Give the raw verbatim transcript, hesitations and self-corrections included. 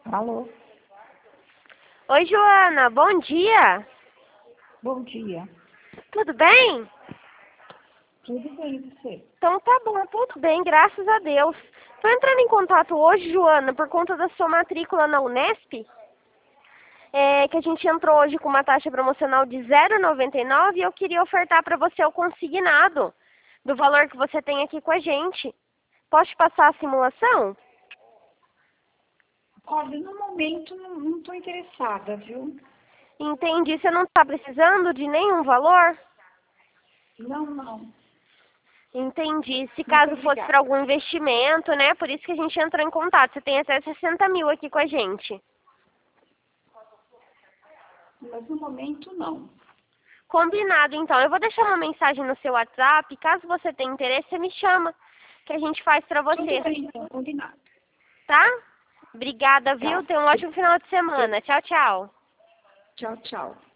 Alô? Oi, Joana, bom dia. Bom dia. Tudo bem? Tudo bem, e você? Então tá bom, tudo bem, graças a Deus. Tô entrando em contato hoje, Joana, por conta da sua matrícula na Unesp, é, que a gente entrou hoje com uma taxa promocional de zero vírgula noventa e nove e eu queria ofertar para você o consignado do valor que você tem aqui com a gente. Posso te passar a simulação? Olha, no momento não estou interessada, viu? Entendi, você não está precisando de nenhum valor? Não, não. Entendi. Se Muito caso fosse para obrigada. algum investimento, né? Por isso que a gente entrou em contato. Você tem até sessenta mil aqui com a gente. Mas no momento não. Combinado, então. Eu vou deixar uma mensagem no seu WhatsApp. Caso você tenha interesse, você me chama, que a gente faz para Tudo você. bem, então, combinado. Tá? Obrigada, viu? Tá. Tenha um ótimo final de semana. Tchau, tchau. Tchau, tchau.